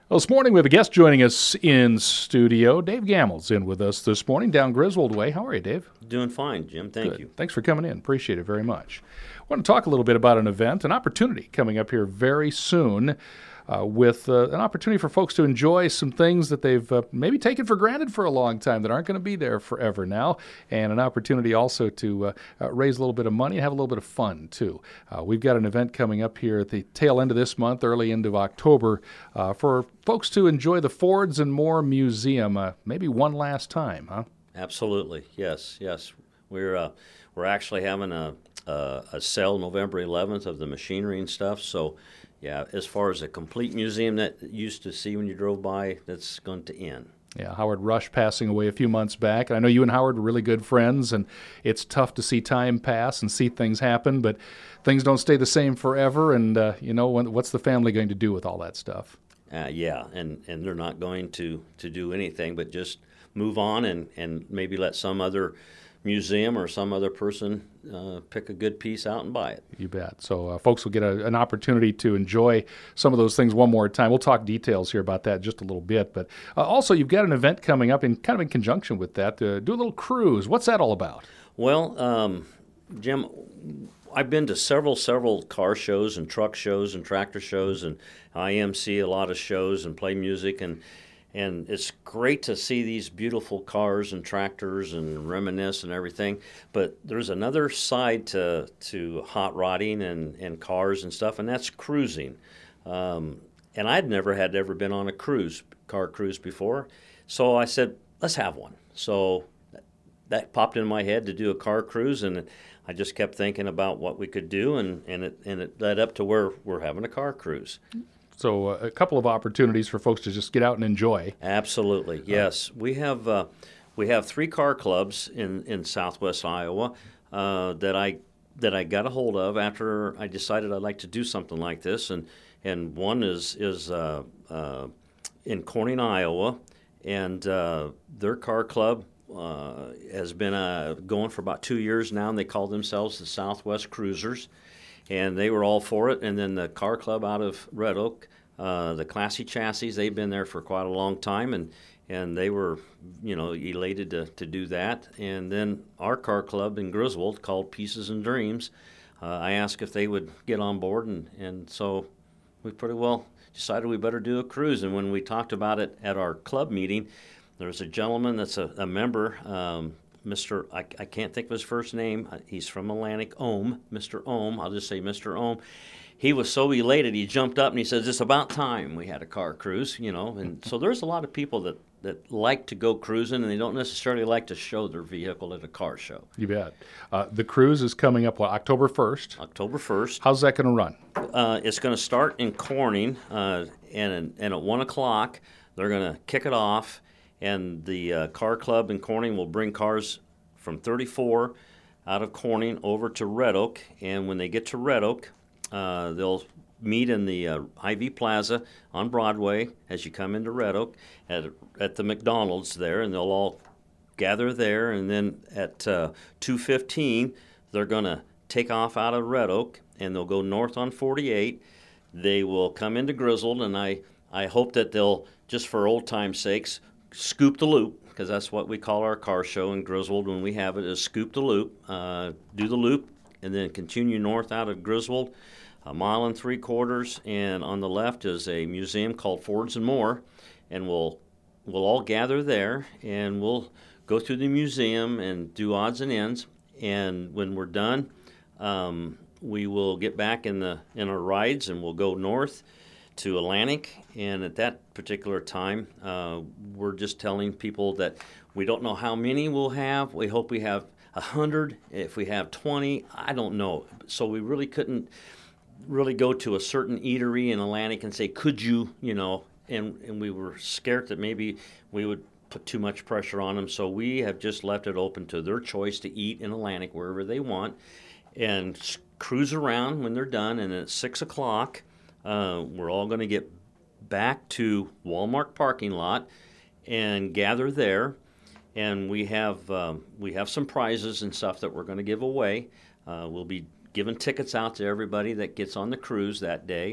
Well, this morning we have a guest joining us in studio. Dave Gamble's in with us this morning down Griswold Way. How are you, Dave? Doing fine, Jim. Thank you. Thanks for coming in. Appreciate it very much. I want to talk a little bit about an event, an opportunity coming up here very soon with an opportunity for folks to enjoy some things that they've maybe taken for granted for a long time that aren't going to be there forever now, and an opportunity also to raise a little bit of money and have a little bit of fun, too. We've got an event coming up here at the tail end of this month, early into October, for folks to enjoy the Fords and More Museum maybe one last time, huh? Absolutely. Yes. We're actually having a sale November 11th of the machinery and stuff. So, yeah, as far as a complete museum that you used to see when you drove by, that's going to end. Yeah, Howard Rush passing away a few months back. And I know you and Howard are really good friends, and it's tough to see time pass and see things happen, but things don't stay the same forever. And, what's the family going to do with all that stuff? Yeah, and they're not going to do anything but just move on and maybe let some other museum or some other person pick a good piece out and buy it. You bet. So folks will get an opportunity to enjoy some of those things one more time. We'll talk details here about that in just a little bit. But also, you've got an event coming up in conjunction with that. Do a little cruise. What's that all about? Well, Jim, I've been to several car shows and truck shows and tractor shows, and IMC a lot of shows and play music, and it's great to see these beautiful cars and tractors and reminisce and everything. But there's another side to hot rodding and cars and stuff, and that's cruising. And I'd never ever been on a car cruise before, so I said, let's have one. So that popped in my head to do a car cruise, and I just kept thinking about what we could do, and it led up to where we're having a car cruise. So a couple of opportunities for folks to just get out and enjoy. Absolutely, yes. We have 3 car clubs in Southwest Iowa that I got a hold of after I decided I'd like to do something like this, and one is in Corning, Iowa, and their car club has been going for about 2 years now, and they call themselves the Southwest Cruisers. And they were all for it. And then the car club out of Red Oak, the Classy Chassis, they've been there for quite a long time, and they were, elated to do that. And then our car club in Griswold called Pieces and Dreams, I asked if they would get on board, and so we pretty well decided we better do a cruise. And when we talked about it at our club meeting, there's a gentleman that's a member, Mr. I can't think of his first name. He's from Atlantic, Ohm, Mr. Ohm. I'll just say Mr. Ohm. He was so elated, he jumped up and he says, it's about time we had a car cruise, And so there's a lot of people that like to go cruising, and they don't necessarily like to show their vehicle at a car show. You bet. The cruise is coming up, October 1st? October 1st. How's that going to run? It's going to start in Corning, and at 1 o'clock, they're going to kick it off. And the car club in Corning will bring cars from 34 out of Corning over to Red Oak. And when they get to Red Oak, they'll meet in the Hy-Vee Plaza on Broadway as you come into Red Oak at the McDonald's there. And they'll all gather there. And then at 2:15, they're going to take off out of Red Oak, and they'll go north on 48. They will come into Griswold, and I hope that they'll, just for old time's sakes, scoop the loop, because that's what we call our car show in Griswold when we have it, is scoop the loop, do the loop, and then continue north out of Griswold, 1.75 miles, and on the left is a museum called Fords and More, and we'll all gather there, and we'll go through the museum and do odds and ends, and when we're done, we will get back in our rides, and we'll go north to Atlantic, and at that particular time, we're just telling people that we don't know how many we'll have. We hope we have 100. If we have 20, I don't know. So we really couldn't really go to a certain eatery in Atlantic and say, could you, and we were scared that maybe we would put too much pressure on them. So we have just left it open to their choice to eat in Atlantic wherever they want, and cruise around when they're done. And at 6 o'clock, we're all going to get back to Walmart parking lot and gather there, and we have some prizes and stuff that we're going to give away. We'll be giving tickets out to everybody that gets on the cruise that day,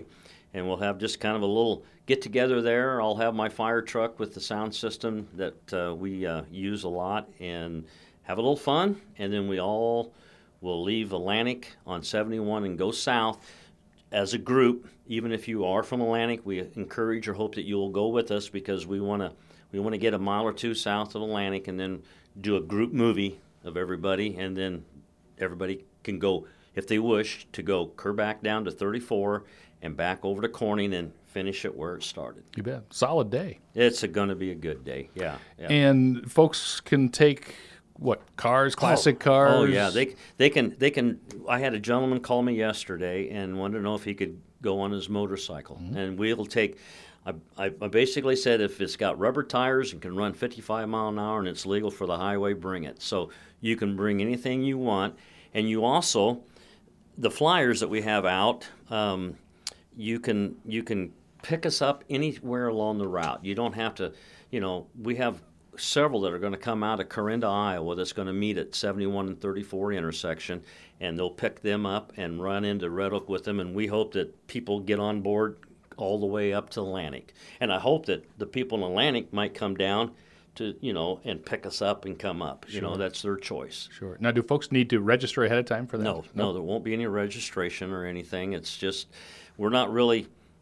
and we'll have just kind of a little get together there. I'll have my fire truck with the sound system that we use a lot, and have a little fun, and then we all will leave Atlantic on 71 and go south as a group. Even if you are from Atlantic, we encourage or hope that you'll go with us, because we want to get a mile or two south of Atlantic and then do a group movie of everybody, and then everybody can go, if they wish, to go back down to 34 and back over to Corning and finish it where it started. You bet. Solid day. It's going to be a good day, yeah. And folks can take what, cars, classic cars? Oh yeah, they can. I had a gentleman call me yesterday and wanted to know if he could go on his motorcycle, and we'll take. I basically said if it's got rubber tires and can run 55 mile an hour and it's legal for the highway, bring it. So you can bring anything you want, and you also, the flyers that we have out, you can pick us up anywhere along the route. You don't have to, we have several that are going to come out of Corinda, Iowa, that's going to meet at 71 and 34 intersection, and they'll pick them up and run into Red Oak with them, and we hope that people get on board all the way up to Atlantic. And I hope that the people in Atlantic might come down to, and pick us up and come up. Sure. That's their choice. Sure. Now, do folks need to register ahead of time for that? No, there won't be any registration or anything. It's just, we're not really,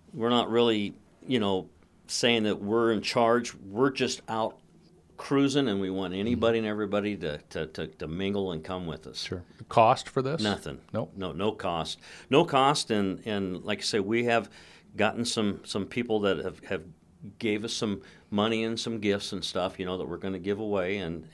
saying that we're in charge. We're just out cruising, and we want anybody and everybody to mingle and come with us. Sure. The cost for this? Nothing. Nope. No cost. No cost, and like I say, we have gotten some people that have gave us some money and some gifts and stuff, that we're going to give away, and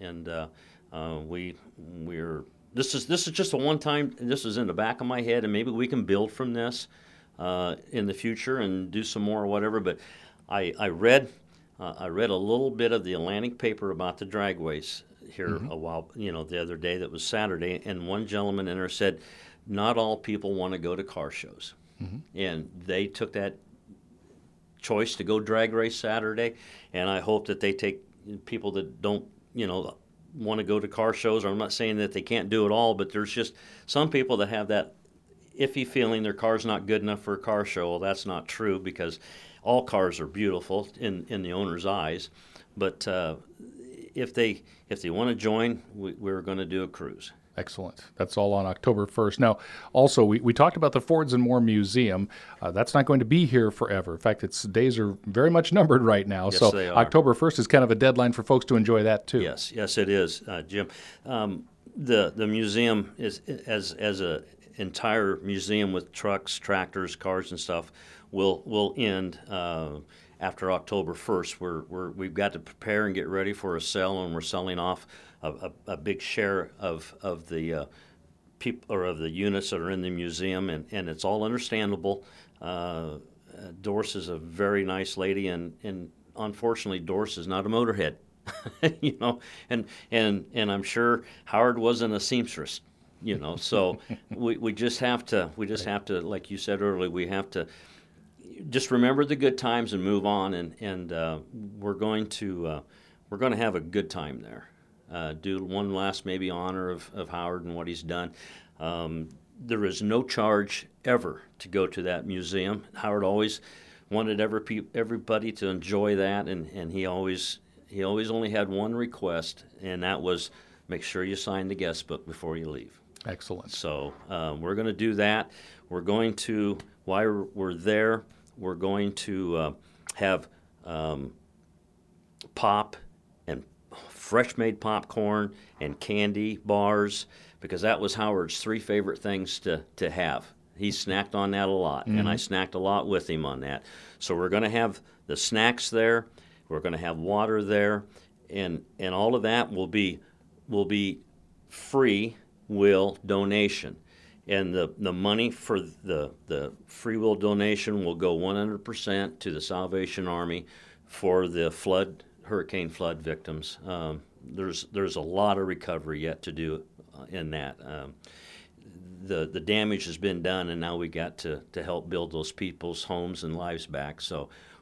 we're this is just a one time. This is in the back of my head, and maybe we can build from this in the future and do some more or whatever. But I read a little bit of the Atlantic paper about the dragways here a while, the other day. That was Saturday, and one gentleman in there said, not all people want to go to car shows. And they took that choice to go drag race Saturday, and I hope that they take people that don't, want to go to car shows. I'm not saying that they can't do it all, but there's just some people that have that iffy feeling their car's not good enough for a car show. Well, that's not true, because all cars are beautiful in the owner's eyes. But if they want to join, we're going to do a cruise. Excellent. That's all on October 1st. Now, also, we talked about the Fords and More Museum. That's not going to be here forever. In fact, its days are very much numbered right now. Yes, so they are. October 1st is kind of a deadline for folks to enjoy that, too. Yes, it is, Jim. The museum is, as a entire museum with trucks, tractors, cars, and stuff, will end after October 1st. We've got to prepare and get ready for a sale, and we're selling off a big share of the people or of the units that are in the museum, and it's all understandable. Doris is a very nice lady, and unfortunately, Doris is not a motorhead, and I'm sure Howard wasn't a seamstress, So we just have to like you said earlier, we have to just remember the good times and move on, and we're going to have a good time there. Do one last maybe honor of Howard and what he's done. There is no charge ever to go to that museum. Howard always wanted everybody to enjoy that, and he always only had one request, and that was make sure you sign the guest book before you leave. Excellent. So we're going to do that. We're going to, while we're there, we're going to have pop and fresh-made popcorn and candy bars, because that was Howard's 3 favorite things to have. He snacked on that a lot, and I snacked a lot with him on that. So we're going to have the snacks there. We're going to have water there, and all of that will be free will donation. And the money for the free will donation will go 100% to the Salvation Army for the hurricane flood victims. There's a lot of recovery yet to do in that. The damage has been done, and now we got to help build those people's homes and lives back. So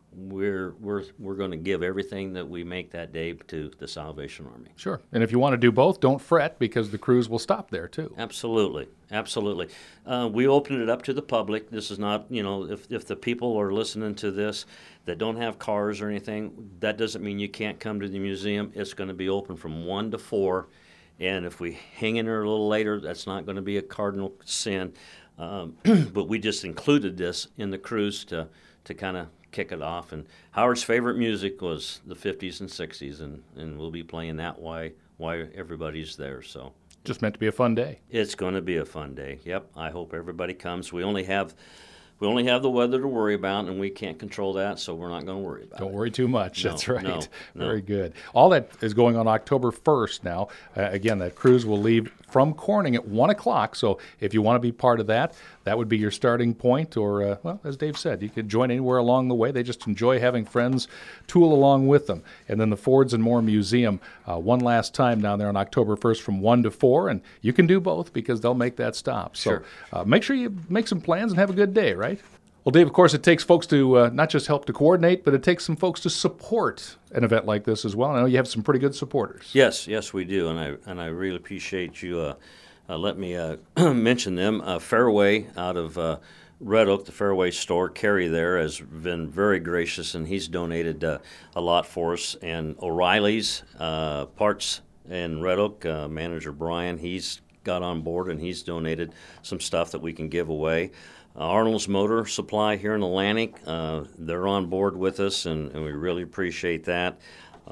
we're going to give everything that we make that day to the Salvation Army. Sure. And if you want to do both, don't fret because the cruise will stop there too. Absolutely. We opened it up to the public. This is not, if the people are listening to this that don't have cars or anything, that doesn't mean you can't come to the museum. It's going to be open from 1 to 4. And if we hang in there a little later, that's not going to be a cardinal sin. But we just included this in the cruise to kind of kick it off. And Howard's favorite music was the 50s and 60s, and we'll be playing that while everybody's there. So just meant to be a fun day. It's going to be a fun day. Yep. I hope everybody comes. We only have the weather to worry about, and we can't control that, so we're not going to worry about it. Don't worry too much. No, That's right. no. Very good. All that is going on October 1st now. Again, that cruise will leave from Corning at 1 o'clock, so if you want to be part of that, that would be your starting point. Or, well, as Dave said, you could join anywhere along the way. They just enjoy having friends tool along with them. And then the Fords and More Museum, one last time down there on October 1st from 1 to 4, and you can do both because they'll make that stop. Sure. So make sure you make some plans and have a good day, right? Well, Dave, of course, it takes folks to not just help to coordinate, but it takes some folks to support an event like this as well. I know you have some pretty good supporters. Yes, we do, and I really appreciate you letting me mention them. Fairway out of Red Oak, the Fairway store, Kerry there has been very gracious, and he's donated a lot for us. And O'Reilly's Parts in Red Oak, manager Brian, he's got on board, and he's donated some stuff that we can give away. Arnold's Motor Supply here in Atlantic, they're on board with us, and we really appreciate that.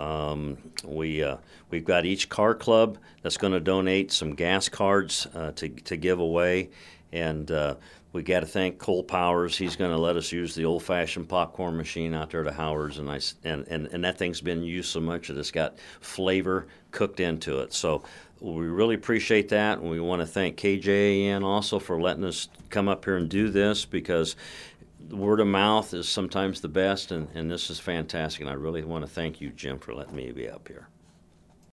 We've got each car club that's going to donate some gas cards to give away, and we got to thank Cole Powers. He's going to let us use the old-fashioned popcorn machine out there to Howard's, and that thing's been used so much that it's got flavor cooked into it. So we really appreciate that, and we want to thank KJAN also for letting us come up here and do this, because word of mouth is sometimes the best, and this is fantastic, and I really want to thank you, Jim, for letting me be up here.